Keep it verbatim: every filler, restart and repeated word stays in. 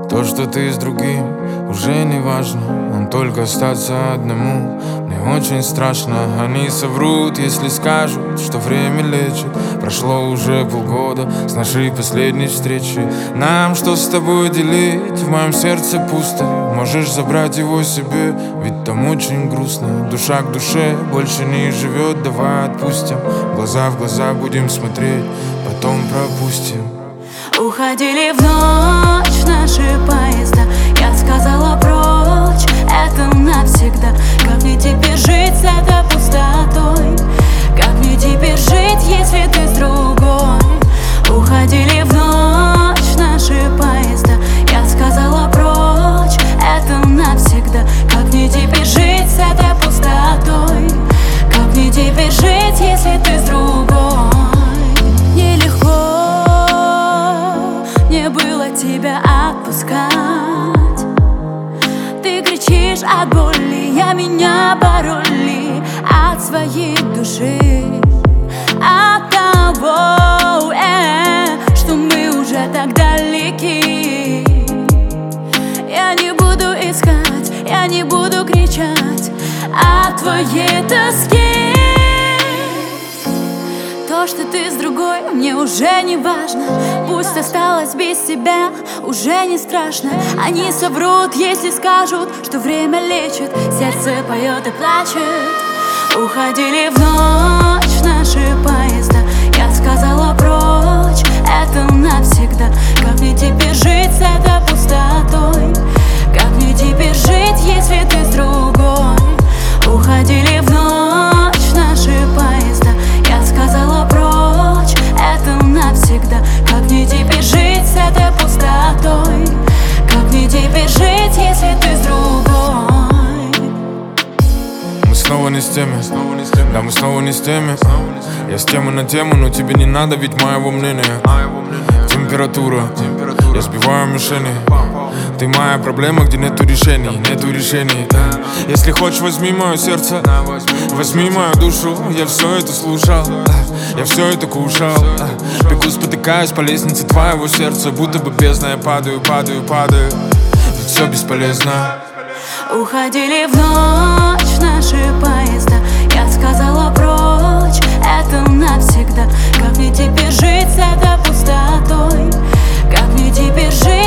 То, что ты с другим, уже не важно. Нам только остаться одному. Мне очень страшно, они соврут, если скажут, что время лечит. Прошло уже полгода с нашей последней встречи. Нам что с тобой делить? В моем сердце пусто. Можешь забрать его себе, ведь там очень грустно. Душа к душе больше не живет, давай отпустим. Глаза в глаза будем смотреть, потом пропустим. Уходили в ночь наши поезда. Я сказала прочь, это навсегда. Как мне теперь жить с этой пустотой? Как мне теперь жить, если ты с другой? Уходили в ночь наши поезда. Я сказала прочь, это навсегда. Как мне теперь жить с этой пустотой? Как мне теперь жить, если ты с другой? Нелегко не было тебя отпускать. Ты кричишь от боли, я меня пароли от своей души, от того, э, что мы уже так далеки. Я не буду искать, я не буду кричать от твоей тоски. То, что ты с другой, мне уже не важно. Пусть осталось без тебя, уже не страшно. Они соврут, если скажут, что время лечит. Сердце поет и плачет. Уходили в ночь наши поезда. Я сказала прочь, это навсегда. Как мне теперь жить с этой пустотой? Как мне теперь жить, если ты с другой? Уходили в ночь наши поезда. Я сказала прочь, это навсегда. Как мне теперь жить с этой пустотой? Как мне теперь жить, если ты с другой? Мы снова не с теми, да мы снова не с теми. Я с темы на тему, но тебе не надо ведь моего мнения. Температура, я сбиваю мишени. Ты моя проблема, где нету решений, нету решений. Если хочешь, возьми мое сердце, возьми мою душу. Я все это слушал, я все это кушал. Бегу, спотыкаюсь по лестнице твоего сердца. Будто бы бездна, я падаю, падаю, падаю. Ведь все бесполезно. Уходили в ночь наши поезда. Я сказала прочь, это навсегда. Как мне теперь жить с этой пустотой? Как мне теперь жить?